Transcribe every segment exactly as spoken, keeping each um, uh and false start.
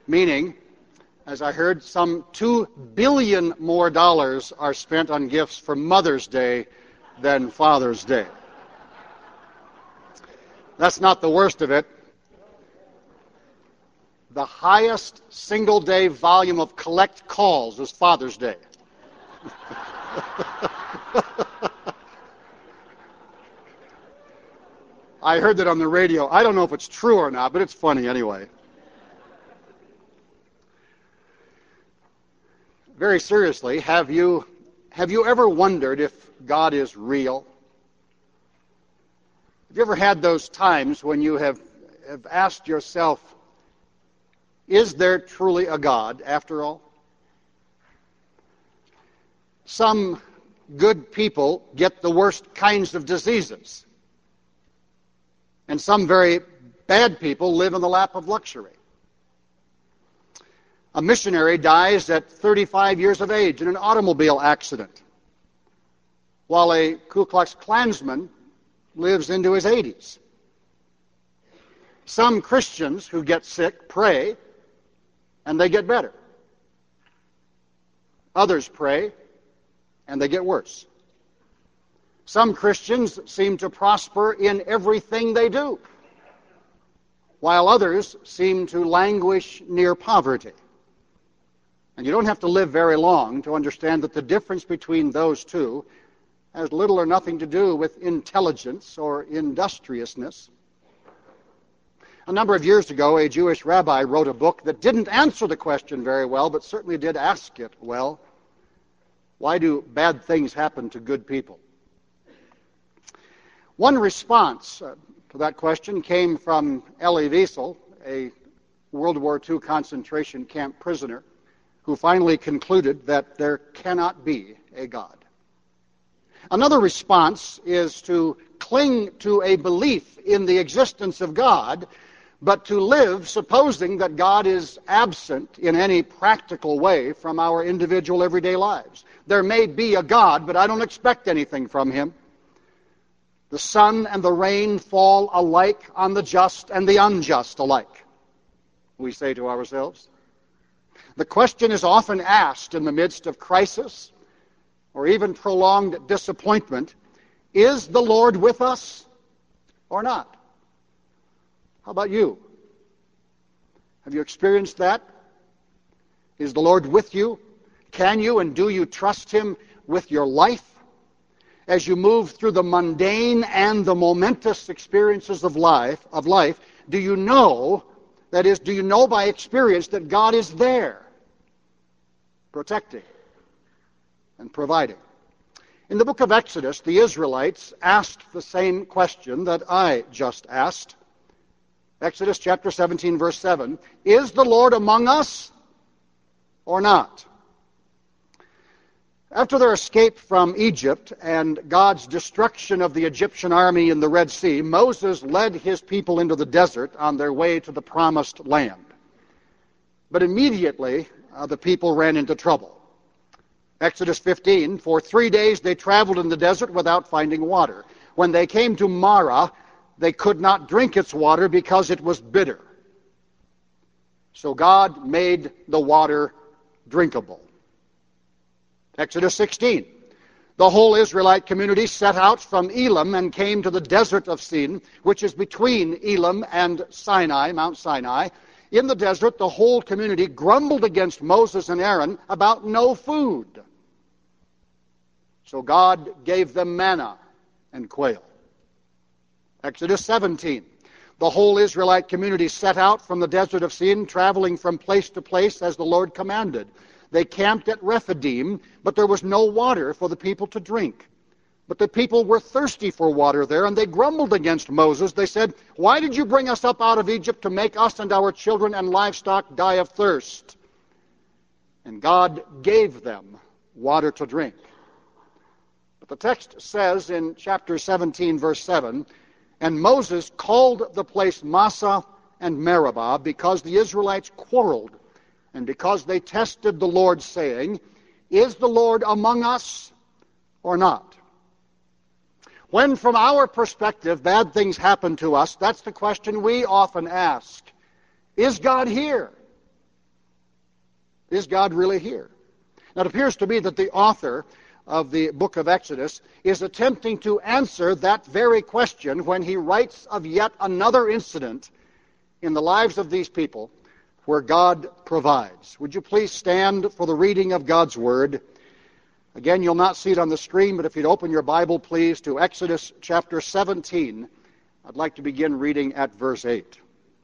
meaning, as I heard, some two billion more dollars are spent on gifts for Mother's Day than Father's Day. That's not the worst of it. The highest single-day volume of collect calls is Father's Day. I heard that on the radio. I don't know if it's true or not, but it's funny anyway. Very seriously, have you have you ever wondered if God is real? Have you ever had those times when you have, have asked yourself, is there truly a God after all? Some good people get the worst kinds of diseases. And some very bad people live in the lap of luxury. A missionary dies at thirty-five years of age in an automobile accident, while a Ku Klux Klansman lives into his eighties. Some Christians who get sick pray, and they get better. Others pray, and they get worse. Some Christians seem to prosper in everything they do, while others seem to languish near poverty. And you don't have to live very long to understand that the difference between those two has little or nothing to do with intelligence or industriousness. A number of years ago, a Jewish rabbi wrote a book that didn't answer the question very well, but certainly did ask it well. Why do bad things happen to good people? One response uh, to that question came from Elie Wiesel, a World War Two concentration camp prisoner, who finally concluded that there cannot be a God. Another response is to cling to a belief in the existence of God, but to live supposing that God is absent in any practical way from our individual everyday lives. There may be a God, but I don't expect anything from him. The sun and the rain fall alike on the just and the unjust alike, we say to ourselves. The question is often asked in the midst of crisis or even prolonged disappointment, is the Lord with us or not? How about you? Have you experienced that? Is the Lord with you? Can you and do you trust him with your life? As you move through the mundane and the momentous experiences of life, of life, do you know, that is, do you know by experience that God is there, protecting and providing? In the book of Exodus, the Israelites asked the same question that I just asked. Exodus chapter seventeen, verse seven, is the Lord among us or not? After their escape from Egypt and God's destruction of the Egyptian army in the Red Sea, Moses led his people into the desert on their way to the promised land. But immediately, uh, the people ran into trouble. Exodus fifteen, for three days they traveled in the desert without finding water. When they came to Marah, they could not drink its water because it was bitter. So God made the water drinkable. Exodus sixteen. The whole Israelite community set out from Elim and came to the desert of Sin, which is between Elim and Sinai, Mount Sinai. In the desert, the whole community grumbled against Moses and Aaron about no food. So God gave them manna and quail. Exodus seventeen. The whole Israelite community set out from the desert of Sin, traveling from place to place as the Lord commanded. They camped at Rephidim, but there was no water for the people to drink. But the people were thirsty for water there, and they grumbled against Moses. They said, why did you bring us up out of Egypt to make us and our children and livestock die of thirst? And God gave them water to drink. But the text says in chapter seventeen, verse seven, and Moses called the place Massah and Meribah because the Israelites quarreled, and because they tested the Lord, saying, is the Lord among us or not? When, from our perspective, bad things happen to us, that's the question we often ask. Is God here? Is God really here? Now, it appears to me that the author of the book of Exodus is attempting to answer that very question when he writes of yet another incident in the lives of these people where God provides. Would you please stand for the reading of God's Word? Again, you'll not see it on the screen, but if you'd open your Bible, please, to Exodus chapter seventeen. I'd like to begin reading at verse eight.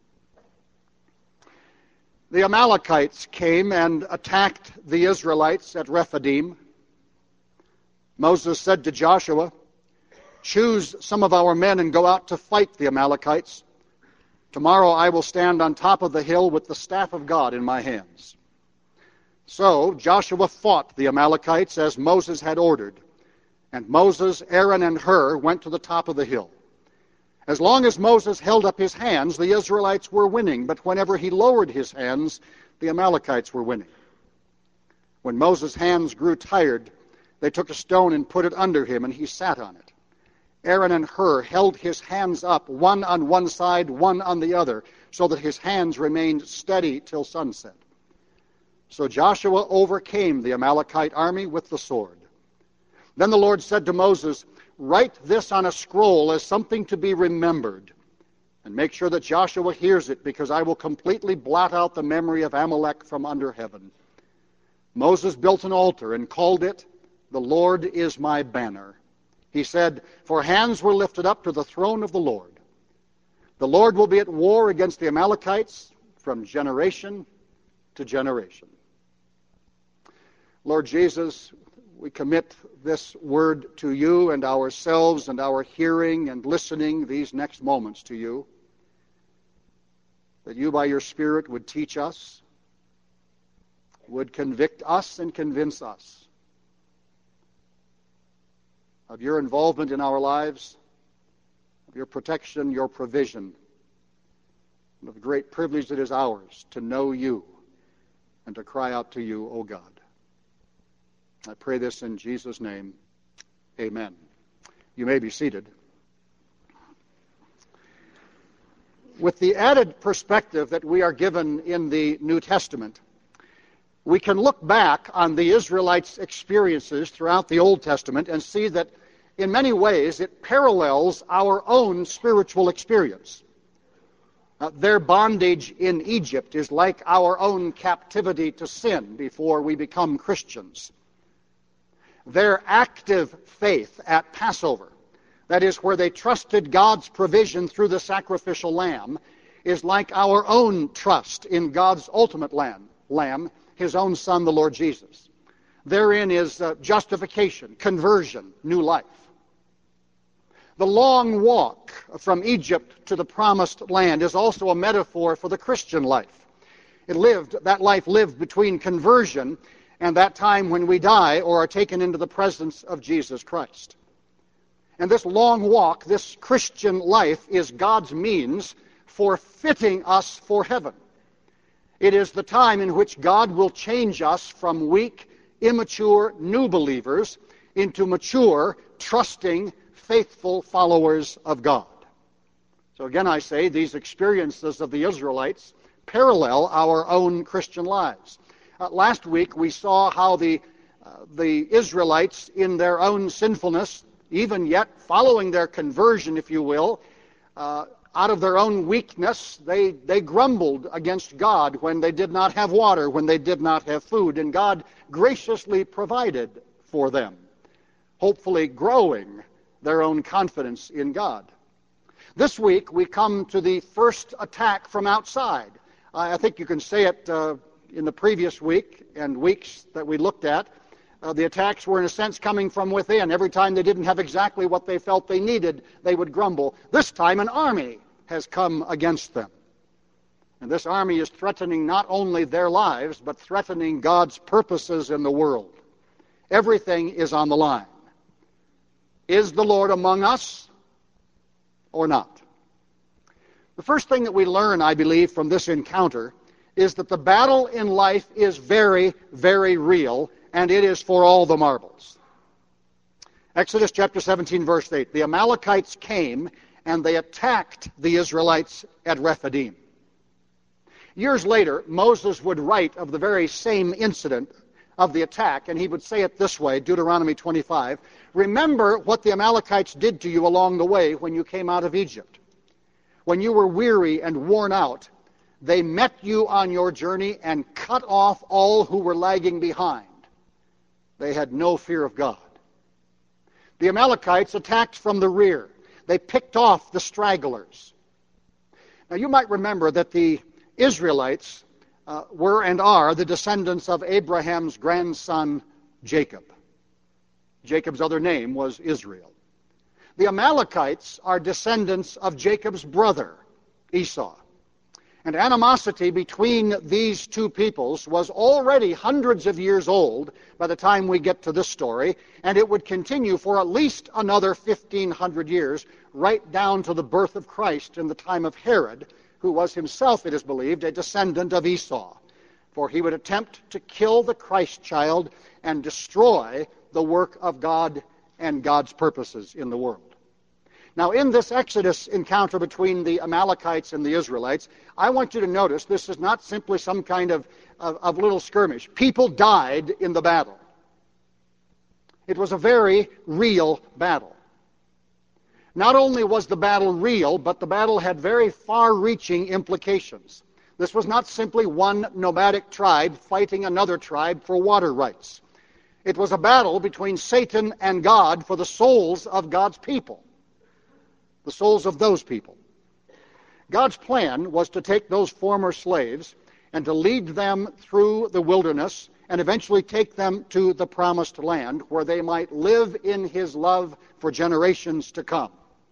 The Amalekites came and attacked the Israelites at Rephidim. Moses said to Joshua, "Choose some of our men and go out to fight the Amalekites. Tomorrow I will stand on top of the hill with the staff of God in my hands." So Joshua fought the Amalekites as Moses had ordered, and Moses, Aaron, and Hur went to the top of the hill. As long as Moses held up his hands, the Israelites were winning, but whenever he lowered his hands, the Amalekites were winning. When Moses' hands grew tired, they took a stone and put it under him, and he sat on it. Aaron and Hur held his hands up, one on one side, one on the other, so that his hands remained steady till sunset. So Joshua overcame the Amalekite army with the sword. Then the Lord said to Moses, "Write this on a scroll as something to be remembered, and make sure that Joshua hears it, because I will completely blot out the memory of Amalek from under heaven." Moses built an altar and called it, "The Lord is my banner." He said, "For hands were lifted up to the throne of the Lord. The Lord will be at war against the Amalekites from generation to generation." Lord Jesus, we commit this word to you and ourselves and our hearing and listening these next moments to you, that you by your Spirit would teach us, would convict us and convince us of your involvement in our lives, of your protection, your provision, and of the great privilege that is ours to know you and to cry out to you, O God. I pray this in Jesus' name. Amen. You may be seated. With the added perspective that we are given in the New Testament, we can look back on the Israelites' experiences throughout the Old Testament and see that in many ways it parallels our own spiritual experience. Uh, their bondage in Egypt is like our own captivity to sin before we become Christians. Their active faith at Passover, that is, where they trusted God's provision through the sacrificial lamb, is like our own trust in God's ultimate lamb, lamb his own Son, the Lord Jesus. Therein is uh, justification, conversion, new life. The long walk from Egypt to the promised land is also a metaphor for the Christian life. It lived, that life lived between conversion and that time when we die or are taken into the presence of Jesus Christ. And this long walk, this Christian life, is God's means for fitting us for heaven. It is the time in which God will change us from weak, immature, new believers into mature, trusting, faithful followers of God. So again, I say these experiences of the Israelites parallel our own Christian lives. Uh, last week we saw how the, uh, the Israelites, in their own sinfulness, even yet following their conversion, if you will, uh, out of their own weakness, they, they grumbled against God when they did not have water, when they did not have food, and God graciously provided for them, hopefully growing their own confidence in God. This week we come to the first attack from outside. I think you can say it uh, in the previous week and weeks that we looked at. Uh, the attacks were in a sense coming from within. Every time they didn't have exactly what they felt they needed, they would grumble. This time an army has come against them. And this army is threatening not only their lives, but threatening God's purposes in the world. Everything is on the line. Is the Lord among us or not? The first thing that we learn, I believe, from this encounter is that the battle in life is very, very real, and it is for all the marbles. Exodus chapter seventeen, verse eight. The Amalekites came, and they attacked the Israelites at Rephidim. Years later, Moses would write of the very same incident of the attack, and he would say it this way, Deuteronomy twenty-five, "Remember what the Amalekites did to you along the way when you came out of Egypt. When you were weary and worn out, they met you on your journey and cut off all who were lagging behind. They had no fear of God." The Amalekites attacked from the rear. They picked off the stragglers. Now you might remember that the Israelites uh, were and are the descendants of Abraham's grandson Jacob. Jacob's other name was Israel. The Amalekites are descendants of Jacob's brother, Esau. And animosity between these two peoples was already hundreds of years old by the time we get to this story, and it would continue for at least another fifteen hundred years, right down to the birth of Christ in the time of Herod, who was himself, it is believed, a descendant of Esau. For he would attempt to kill the Christ child and destroy the work of God and God's purposes in the world. Now, in this Exodus encounter between the Amalekites and the Israelites, I want you to notice this is not simply some kind of, of, of little skirmish. People died in the battle. It was a very real battle. Not only was the battle real, but the battle had very far-reaching implications. This was not simply one nomadic tribe fighting another tribe for water rights. It was a battle between Satan and God for the souls of God's people. The souls of those people. God's plan was to take those former slaves and to lead them through the wilderness and eventually take them to the promised land where they might live in his love for generations to come.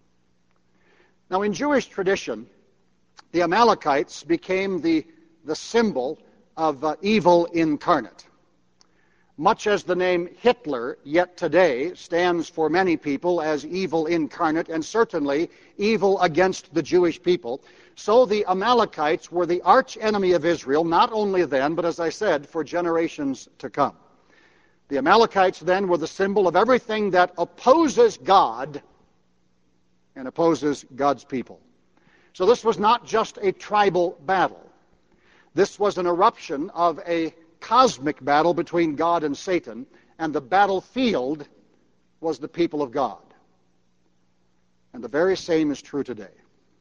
Now, in Jewish tradition, the Amalekites became the, the symbol of uh, evil incarnate. Much as the name Hitler yet today stands for many people as evil incarnate and certainly evil against the Jewish people, so the Amalekites were the arch enemy of Israel, not only then, but as I said, for generations to come. The Amalekites then were the symbol of everything that opposes God and opposes God's people. So this was not just a tribal battle. This was an eruption of a cosmic battle between God and Satan, and the battlefield was the people of God. And the very same is true today.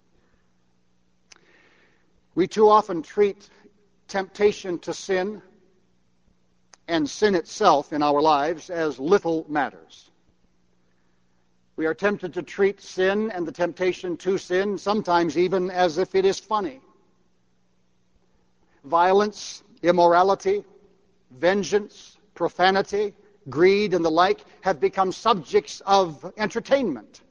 We too often treat temptation to sin and sin itself in our lives as little matters. We are tempted to treat sin and the temptation to sin sometimes even as if it is funny. Violence, immorality, vengeance, profanity, greed, and the like have become subjects of entertainment.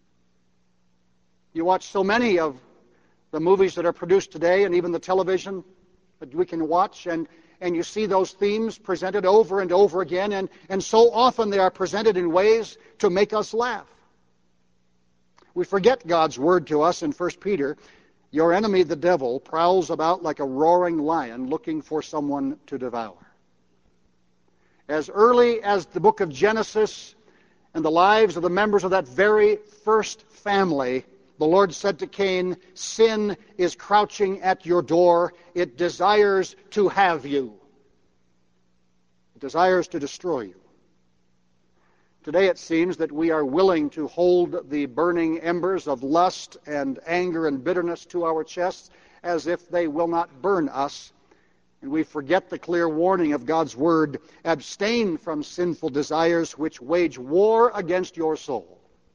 You watch so many of the movies that are produced today and even the television that we can watch, and, and you see those themes presented over and over again, and, and so often they are presented in ways to make us laugh. We forget God's word to us in First Peter. Your enemy, the devil, prowls about like a roaring lion looking for someone to devour. As early as the book of Genesis and the lives of the members of that very first family, the Lord said to Cain, sin is crouching at your door. It desires to have you. It desires to destroy you. Today it seems that we are willing to hold the burning embers of lust and anger and bitterness to our chests as if they will not burn us. And we forget the clear warning of God's word, abstain from sinful desires which wage war against your soul.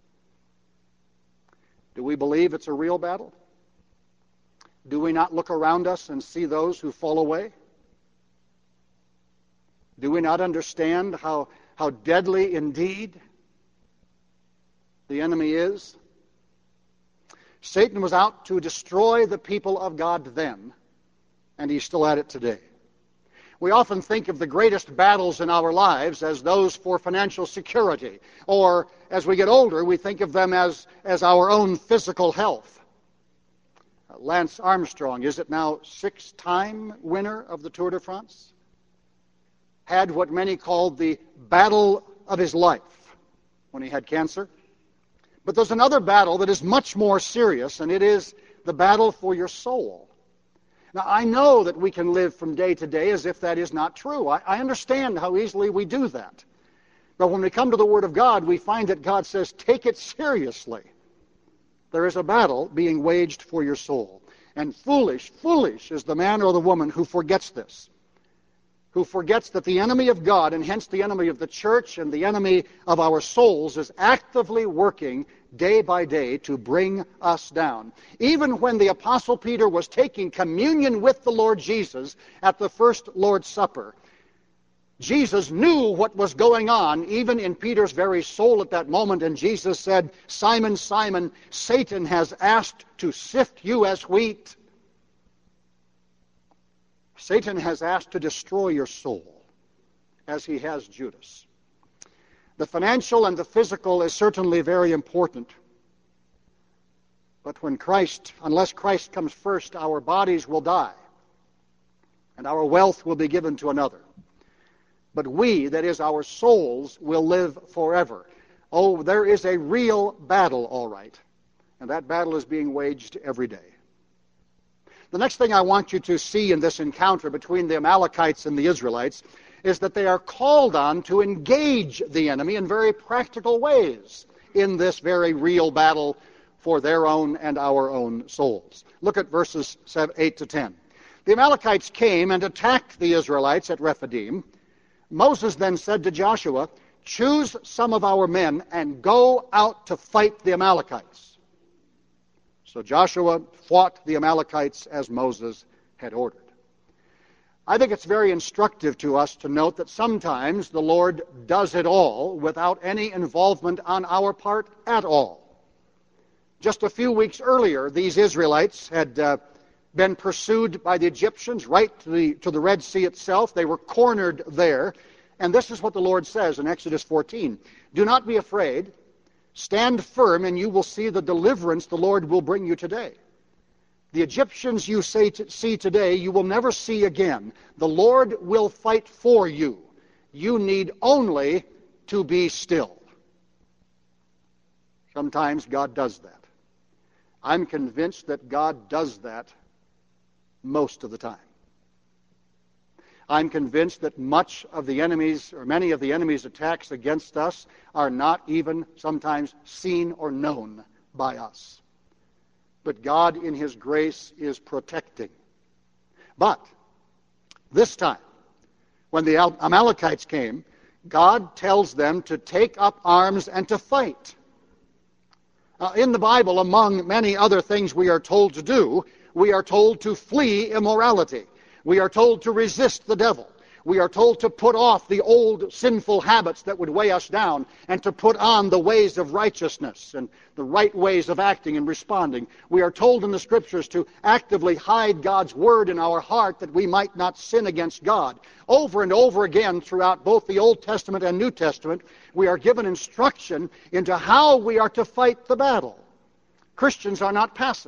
Do we believe it's a real battle? Do we not look around us and see those who fall away? Do we not understand how, how deadly indeed the enemy is? Satan was out to destroy the people of God then, and he's still at it today. We often think of the greatest battles in our lives as those for financial security, or as we get older, we think of them as, as our own physical health. Uh, Lance Armstrong, is it now six-time winner of the Tour de France? Had what many called the battle of his life when he had cancer. But there's another battle that is much more serious, and it is the battle for your soul. Now, I know that we can live from day to day as if that is not true. I, I understand how easily we do that. But when we come to the Word of God, we find that God says, take it seriously. There is a battle being waged for your soul. And foolish, foolish is the man or the woman who forgets this, who forgets that the enemy of God, and hence the enemy of the church and the enemy of our souls, is actively working day by day to bring us down. Even when the Apostle Peter was taking communion with the Lord Jesus at the first Lord's Supper, Jesus knew what was going on, even in Peter's very soul at that moment, and Jesus said, Simon, Simon, Satan has asked to sift you as wheat. Satan has asked to destroy your soul, as he has Judas. The financial and the physical is certainly very important. But when Christ, unless Christ comes first, our bodies will die, and our wealth will be given to another. But we, that is our souls, will live forever. Oh, there is a real battle, all right. And that battle is being waged every day. The next thing I want you to see in this encounter between the Amalekites and the Israelites is that they are called on to engage the enemy in very practical ways in this very real battle for their own and our own souls. Look at verses eight to ten. The Amalekites came and attacked the Israelites at Rephidim. Moses then said to Joshua, choose some of our men and go out to fight the Amalekites. So Joshua fought the Amalekites as Moses had ordered. I think it's very instructive to us to note that sometimes the Lord does it all without any involvement on our part at all. Just a few weeks earlier, these Israelites had uh, been pursued by the Egyptians right to the, to the Red Sea itself. They were cornered there. And this is what the Lord says in Exodus fourteen. Do not be afraid. Stand firm, and you will see the deliverance the Lord will bring you today. The Egyptians you say to, see today, you will never see again. The Lord will fight for you. You need only to be still. Sometimes God does that. I'm convinced that God does that most of the time. I'm convinced that much of the enemy's, or many of the enemy's attacks against us are not even sometimes seen or known by us. But God in His grace is protecting. But this time, when the Amalekites came, God tells them to take up arms and to fight. Uh, in the Bible, among many other things we are told to do, we are told to flee immorality. We are told to resist the devil. We are told to put off the old sinful habits that would weigh us down and to put on the ways of righteousness and the right ways of acting and responding. We are told in the Scriptures to actively hide God's Word in our heart that we might not sin against God. Over and over again throughout both the Old Testament and New Testament, we are given instruction into how we are to fight the battle. Christians are not passive.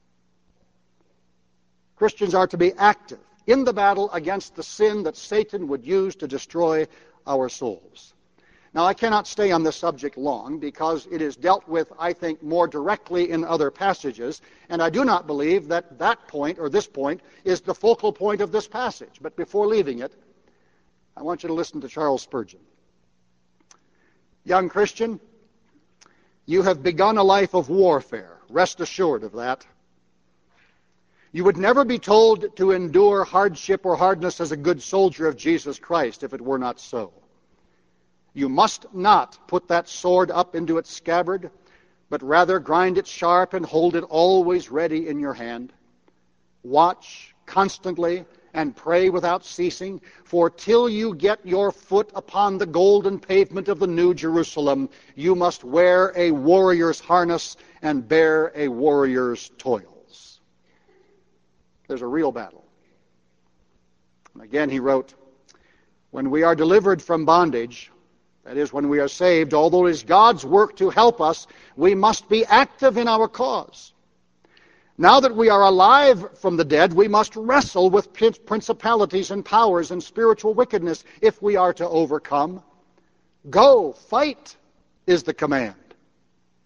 Christians are to be active in the battle against the sin that Satan would use to destroy our souls. Now, I cannot stay on this subject long because it is dealt with, I think, more directly in other passages, and I do not believe that that point, or this point, is the focal point of this passage. But before leaving it, I want you to listen to Charles Spurgeon. Young Christian, you have begun a life of warfare. Rest assured of that. You would never be told to endure hardship or hardness as a good soldier of Jesus Christ if it were not so. You must not put that sword up into its scabbard, but rather grind it sharp and hold it always ready in your hand. Watch constantly and pray without ceasing, for till you get your foot upon the golden pavement of the New Jerusalem, you must wear a warrior's harness and bear a warrior's toil. There's a real battle. And again, he wrote, when we are delivered from bondage, that is, when we are saved, although it is God's work to help us, we must be active in our cause. Now that we are alive from the dead, we must wrestle with principalities and powers and spiritual wickedness if we are to overcome. Go, fight, is the command.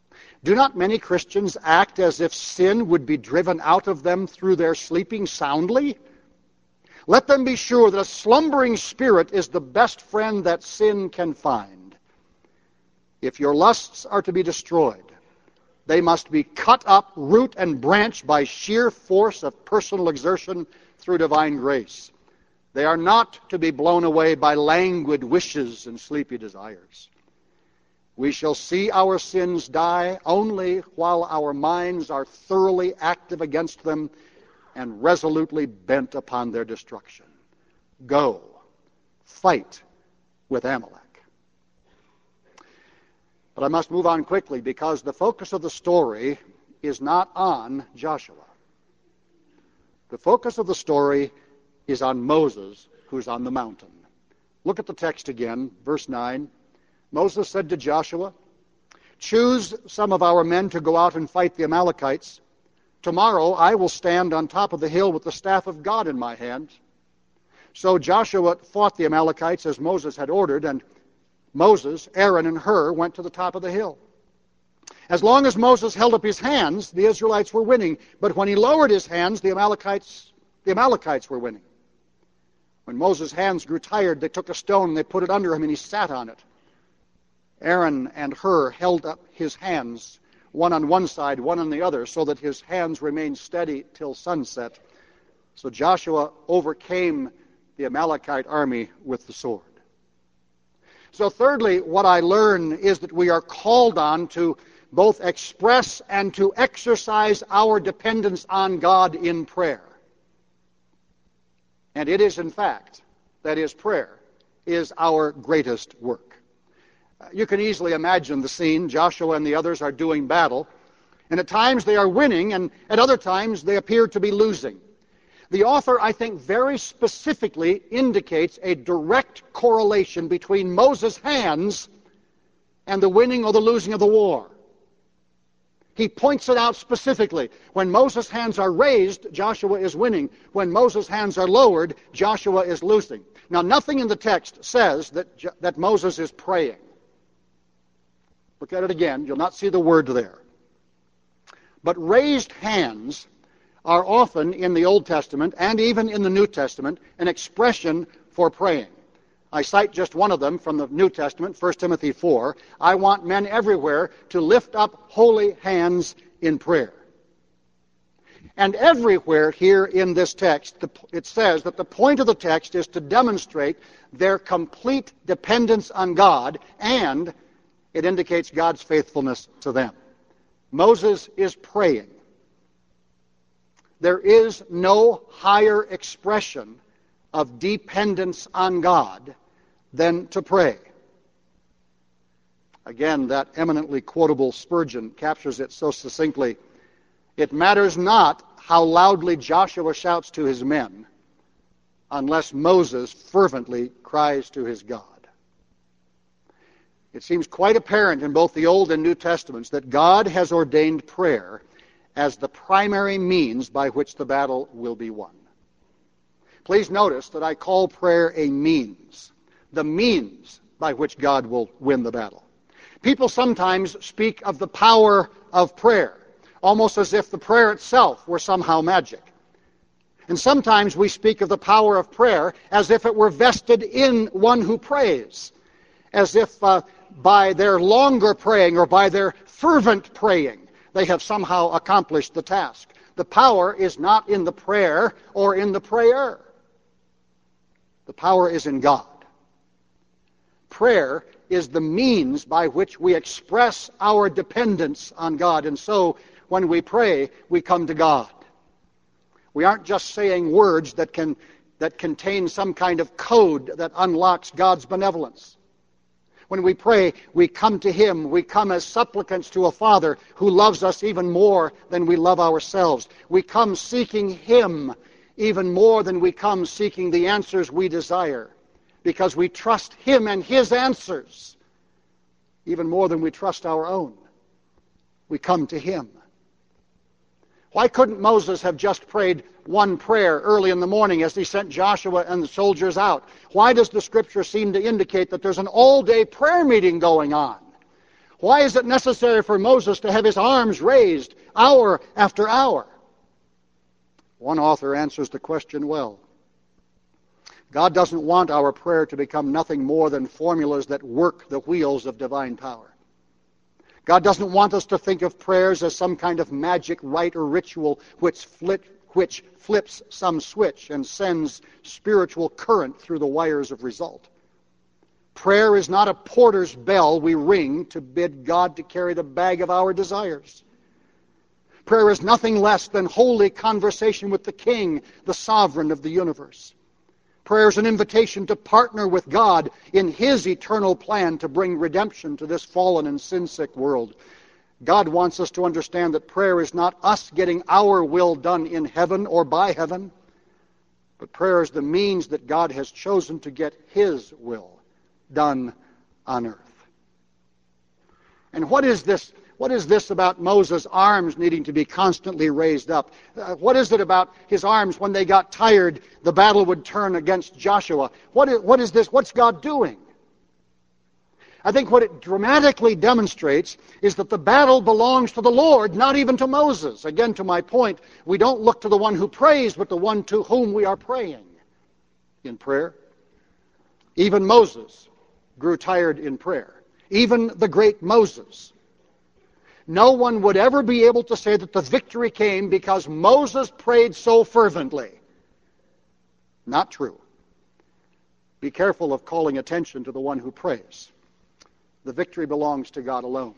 Do not many Christians act as if sin would be driven out of them through their sleeping soundly? Let them be sure that a slumbering spirit is the best friend that sin can find. If your lusts are to be destroyed, they must be cut up, root and branch by sheer force of personal exertion through divine grace. They are not to be blown away by languid wishes and sleepy desires. We shall see our sins die only while our minds are thoroughly active against them and resolutely bent upon their destruction. Go, fight with Amalek. But I must move on quickly because the focus of the story is not on Joshua. The focus of the story is on Moses, who's on the mountain. Look at the text again, verse nine. Moses said to Joshua, "Choose some of our men to go out and fight the Amalekites. Tomorrow I will stand on top of the hill with the staff of God in my hand." So Joshua fought the Amalekites as Moses had ordered, and Moses, Aaron, and Hur went to the top of the hill. As long as Moses held up his hands, the Israelites were winning. But when he lowered his hands, the Amalekites, the Amalekites were winning. When Moses' hands grew tired, they took a stone and they put it under him, and he sat on it. Aaron and Hur held up his hands, one on one side, one on the other, so that his hands remained steady till sunset. So Joshua overcame the Amalekite army with the sword. So thirdly, what I learn is that we are called on to both express and to exercise our dependence on God in prayer. And it is, in fact, that is, prayer is our greatest work. You can easily imagine the scene. Joshua and the others are doing battle, and at times they are winning, and at other times they appear to be losing. The author, I think, very specifically indicates a direct correlation between Moses' hands and the winning or the losing of the war. He points it out specifically. When Moses' hands are raised, Joshua is winning. When Moses' hands are lowered, Joshua is losing. Now, nothing in the text says that, that Moses is praying. Look at it again. You'll not see the word there. But raised hands are often in the Old Testament and even in the New Testament an expression for praying. I cite just one of them from the New Testament, First Timothy four. I want men everywhere to lift up holy hands in prayer. And everywhere here in this text, it says that the point of the text is to demonstrate their complete dependence on God, and it indicates God's faithfulness to them. Moses is praying. There is no higher expression of dependence on God than to pray. Again, that eminently quotable Spurgeon captures it so succinctly. It matters not how loudly Joshua shouts to his men, unless Moses fervently cries to his God. It seems quite apparent in both the Old and New Testaments that God has ordained prayer as the primary means by which the battle will be won. Please notice that I call prayer a means, the means by which God will win the battle. People sometimes speak of the power of prayer, almost as if the prayer itself were somehow magic. And sometimes we speak of the power of prayer as if it were vested in one who prays, as if uh, by their longer praying or by their fervent praying, they have somehow accomplished the task. The power is not in the prayer or in the prayer. The power is in God. Prayer is the means by which we express our dependence on God. And so, when we pray, we come to God. We aren't just saying words that can that contain some kind of code that unlocks God's benevolence. When we pray, we come to Him. We come as supplicants to a Father who loves us even more than we love ourselves. We come seeking Him even more than we come seeking the answers we desire, because we trust Him and His answers even more than we trust our own. We come to Him. Why couldn't Moses have just prayed one prayer early in the morning as he sent Joshua and the soldiers out? Why does the Scripture seem to indicate that there's an all-day prayer meeting going on? Why is it necessary for Moses to have his arms raised hour after hour? One author answers the question well. God doesn't want our prayer to become nothing more than formulas that work the wheels of divine power. God doesn't want us to think of prayers as some kind of magic rite or ritual which, flip, which flips some switch and sends spiritual current through the wires of result. Prayer is not a porter's bell we ring to bid God to carry the bag of our desires. Prayer is nothing less than holy conversation with the King, the sovereign of the universe. Prayer is an invitation to partner with God in His eternal plan to bring redemption to this fallen and sin-sick world. God wants us to understand that prayer is not us getting our will done in heaven or by heaven, but prayer is the means that God has chosen to get His will done on earth. And what is this? What is this about Moses' arms needing to be constantly raised up? Uh, what is it about his arms when they got tired, the battle would turn against Joshua? What is, what is this? What's God doing? I think what it dramatically demonstrates is that the battle belongs to the Lord, not even to Moses. Again, to my point, we don't look to the one who prays, but the one to whom we are praying in prayer. Even Moses grew tired in prayer. Even the great Moses. No one would ever be able to say that the victory came because Moses prayed so fervently. Not true. Be careful of calling attention to the one who prays. The victory belongs to God alone.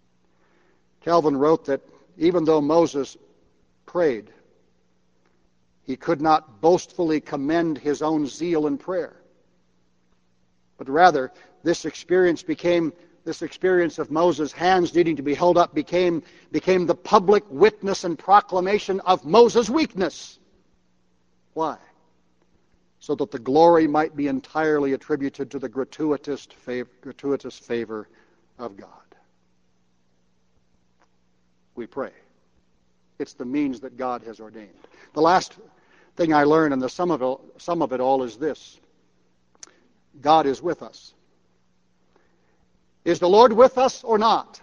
Calvin wrote that even though Moses prayed, he could not boastfully commend his own zeal in prayer. But rather, this experience became This experience of Moses' hands needing to be held up became, became the public witness and proclamation of Moses' weakness. Why? So that the glory might be entirely attributed to the gratuitous favor, gratuitous favor of God. We pray. It's the means that God has ordained. The last thing I learned, and the sum of it, sum of it all, is this. God is with us. Is the Lord with us or not?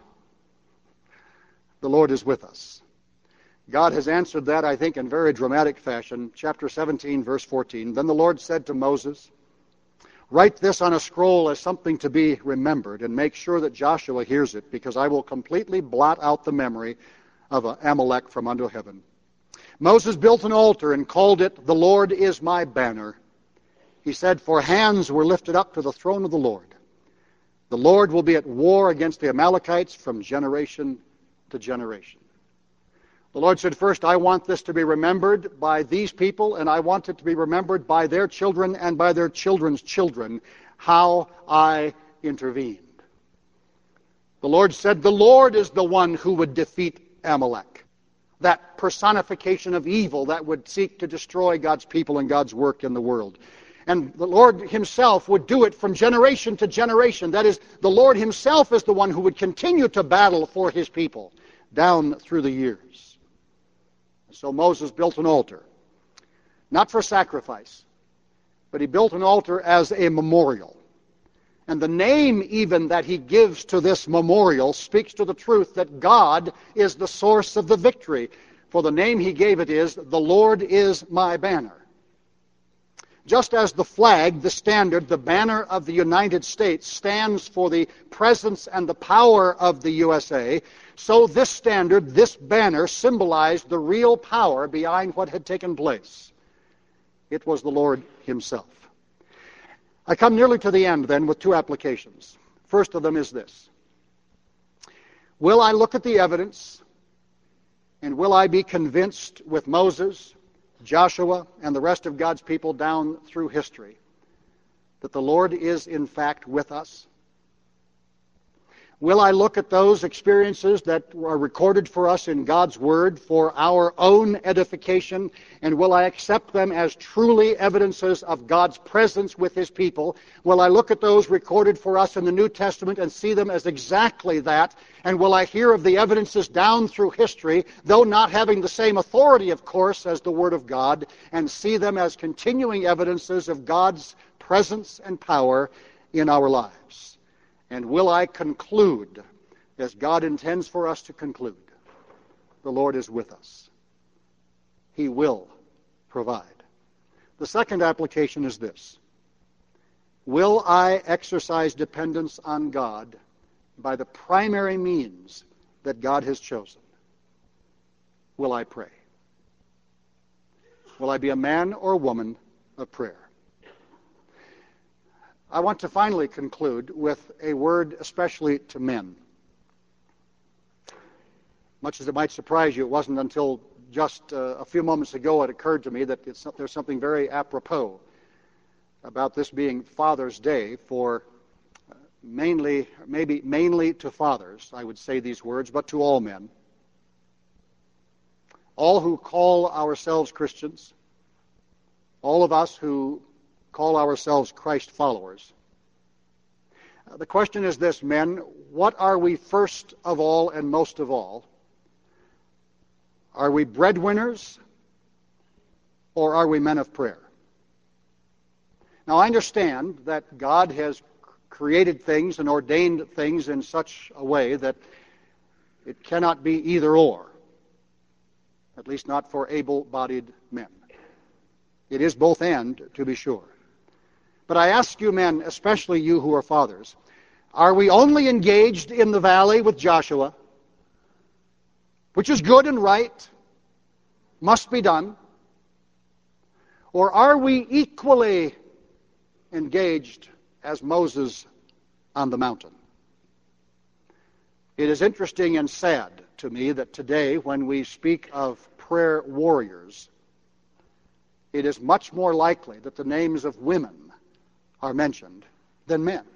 The Lord is with us. God has answered that, I think, in very dramatic fashion. Chapter seventeen, verse fourteen. Then the Lord said to Moses, write this on a scroll as something to be remembered, and make sure that Joshua hears it, because I will completely blot out the memory of Amalek from under heaven. Moses built an altar and called it, the Lord is my banner. He said, for hands were lifted up to the throne of the Lord. The Lord will be at war against the Amalekites from generation to generation. The Lord said, first, I want this to be remembered by these people, and I want it to be remembered by their children and by their children's children, how I intervened. The Lord said, the Lord is the one who would defeat Amalek, that personification of evil that would seek to destroy God's people and God's work in the world. And the Lord Himself would do it from generation to generation. That is, the Lord Himself is the one who would continue to battle for His people down through the years. So Moses built an altar, not for sacrifice, but he built an altar as a memorial. And the name even that he gives to this memorial speaks to the truth that God is the source of the victory. For the name he gave it is, the Lord is my banner. Just as the flag, the standard, the banner of the United States stands for the presence and the power of the U S A, so this standard, this banner, symbolized the real power behind what had taken place. It was the Lord Himself. I come nearly to the end then with two applications. First of them is this. Will I look at the evidence, and will I be convinced with Moses, Joshua, and the rest of God's people down through history that the Lord is in fact with us? Will I look at those experiences that are recorded for us in God's Word for our own edification, and will I accept them as truly evidences of God's presence with His people? Will I look at those recorded for us in the New Testament and see them as exactly that? And will I hear of the evidences down through history, though not having the same authority, of course, as the Word of God, and see them as continuing evidences of God's presence and power in our lives? And will I conclude as God intends for us to conclude, the Lord is with us. He will provide. The second application is this: will I exercise dependence on God by the primary means that God has chosen? Will I pray? Will I be a man or woman of prayer? I want to finally conclude with a word especially to men. Much as it might surprise you, it wasn't until just uh, a few moments ago it occurred to me that it's, there's something very apropos about this being Father's Day for uh, mainly, maybe mainly to fathers, I would say these words, but to all men. All who call ourselves Christians, all of us who call ourselves Christ followers. Uh, the question is this, men: what are we first of all and most of all? Are we breadwinners, or are we men of prayer? Now, I understand that God has created things and ordained things in such a way that it cannot be either or, at least not for able-bodied men. It is both and, to be sure. But I ask you men, especially you who are fathers, are we only engaged in the valley with Joshua, which is good and right, must be done, or are we equally engaged as Moses on the mountain? It is interesting and sad to me that today, when we speak of prayer warriors, it is much more likely that the names of women are mentioned than men.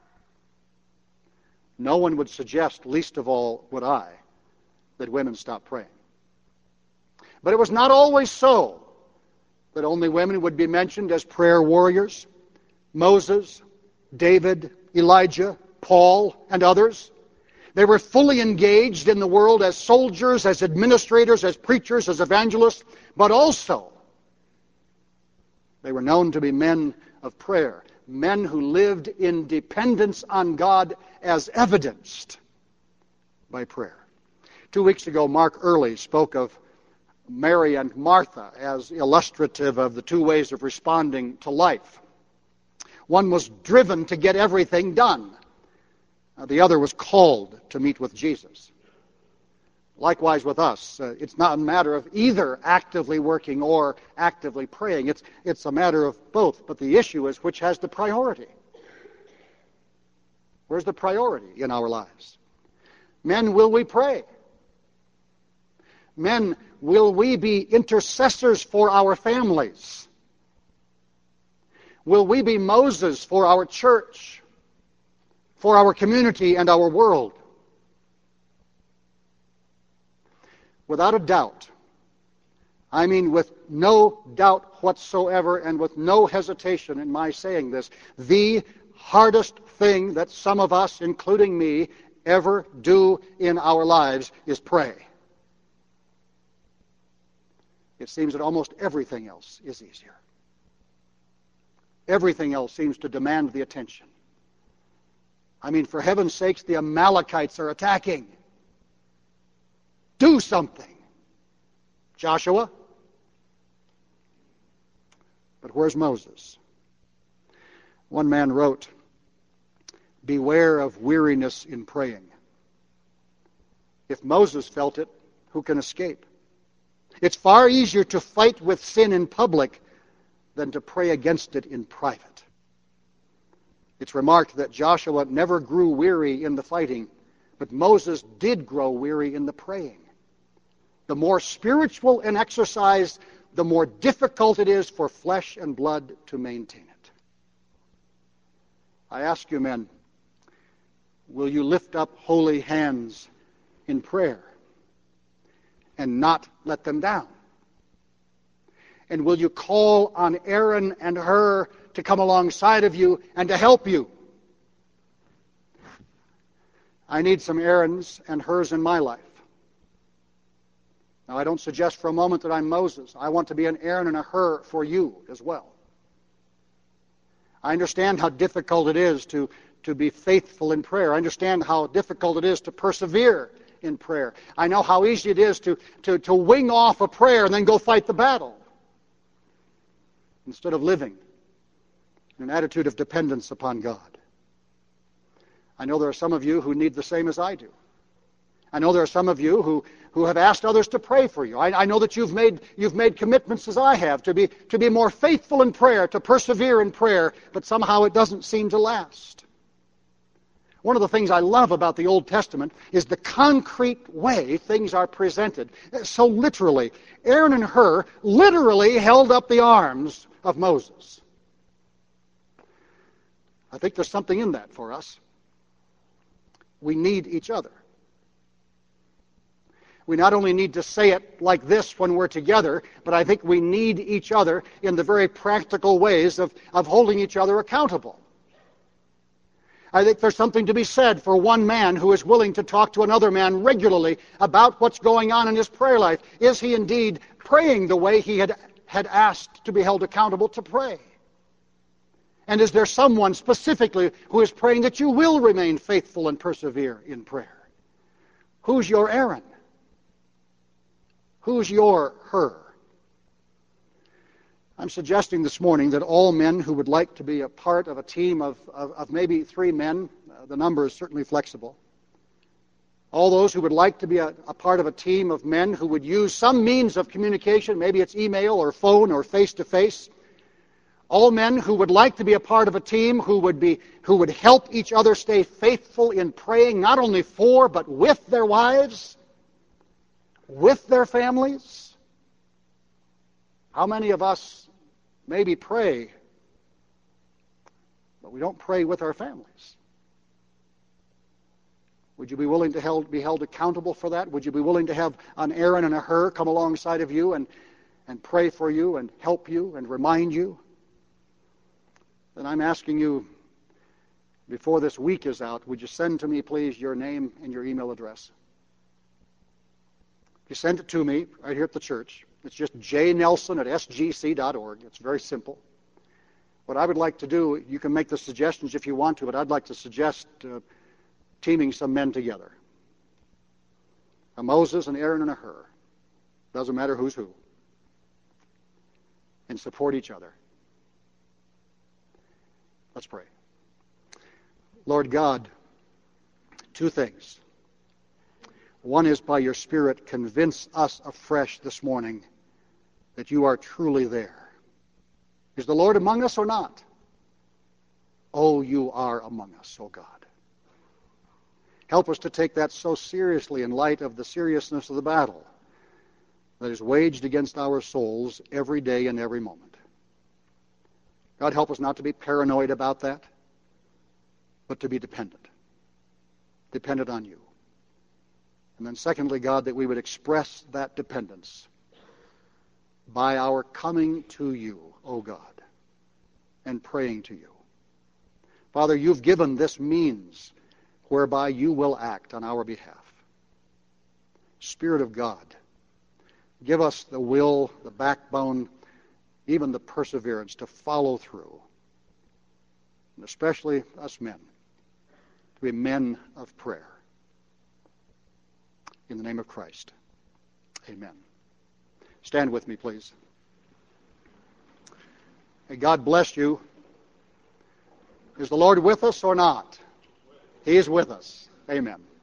No one would suggest, least of all would I, that women stop praying. But it was not always so that only women would be mentioned as prayer warriors. Moses, David, Elijah, Paul, and others. They were fully engaged in the world as soldiers, as administrators, as preachers, as evangelists, but also they were known to be men of prayer, men who lived in dependence on God as evidenced by prayer. Two weeks ago, Mark Early spoke of Mary and Martha as illustrative of the two ways of responding to life. One was driven to get everything done. The other was called to meet with Jesus. Likewise with us, uh, it's not a matter of either actively working or actively praying. It's, it's a matter of both. But the issue is, which has the priority? Where's the priority in our lives? Men, will we pray? Men, will we be intercessors for our families? Will we be Moses for our church, for our community and our world? Without a doubt, I mean with no doubt whatsoever and with no hesitation in my saying this, the hardest thing that some of us, including me, ever do in our lives is pray. It seems that almost everything else is easier. Everything else seems to demand the attention. I mean, for heaven's sakes, the Amalekites are attacking. Do something, Joshua. But where's Moses? One man wrote, "Beware of weariness in praying." If Moses felt it, who can escape? It's far easier to fight with sin in public than to pray against it in private. It's remarked that Joshua never grew weary in the fighting, but Moses did grow weary in the praying. The more spiritual an exercise, the more difficult it is for flesh and blood to maintain it. I ask you, men, will you lift up holy hands in prayer and not let them down? And will you call on Aaron and Hur to come alongside of you and to help you? I need some Aarons and Hurs in my life. Now, I don't suggest for a moment that I'm Moses. I want to be an Aaron and a Hur for you as well. I understand how difficult it is to to be faithful in prayer. I understand how difficult it is to persevere in prayer. I know how easy it is to, to, to wing off a prayer and then go fight the battle instead of living in an attitude of dependence upon God. I know there are some of you who need the same as I do. I know there are some of you who, who have asked others to pray for you. I, I know that you've made, you've made commitments as I have to be, to be more faithful in prayer, to persevere in prayer, but somehow it doesn't seem to last. One of the things I love about the Old Testament is the concrete way things are presented. So literally, Aaron and Hur literally held up the arms of Moses. I think there's something in that for us. We need each other. We not only need to say it like this when we're together, but I think we need each other in the very practical ways of, of holding each other accountable. I think there's something to be said for one man who is willing to talk to another man regularly about what's going on in his prayer life. Is he indeed praying the way he had, had asked to be held accountable to pray? And is there someone specifically who is praying that you will remain faithful and persevere in prayer? Who's your Aaron? Who's your Hur? I'm suggesting this morning that all men who would like to be a part of a team of, of, of maybe three men, uh, the number is certainly flexible, all those who would like to be a, a part of a team of men who would use some means of communication, maybe it's email or phone or face-to-face, all men who would like to be a part of a team who would be who would help each other stay faithful in praying not only for but with their wives, with their families. How many of us maybe pray, but we don't pray with our families? Would you be willing to held, be held accountable for that? Would you be willing to have an Aaron and a Hur come alongside of you and, and pray for you and help you and remind you? Then I'm asking you, before this week is out, would you send to me, please, your name and your email address? If you send it to me right here at the church, it's just j nelson at s g c dot org. It's very simple. What I would like to do, you can make the suggestions if you want to, but I'd like to suggest uh, teaming some men together. A Moses, an Aaron, and a Hur. Doesn't matter who's who. And support each other. Let's pray. Lord God, two things. One is, by your Spirit, convince us afresh this morning that you are truly there. Is the Lord among us or not? Oh, you are among us, oh God. Help us to take that so seriously in light of the seriousness of the battle that is waged against our souls every day and every moment. God, help us not to be paranoid about that, but to be dependent. Dependent on you. And then secondly, God, that we would express that dependence by our coming to you, O God, and praying to you. Father, you've given this means whereby you will act on our behalf. Spirit of God, give us the will, the backbone, even the perseverance to follow through, and especially us men, to be men of prayer. In the name of Christ, amen. Stand with me, please. May God bless you. Is the Lord with us or not? He is with us. Amen.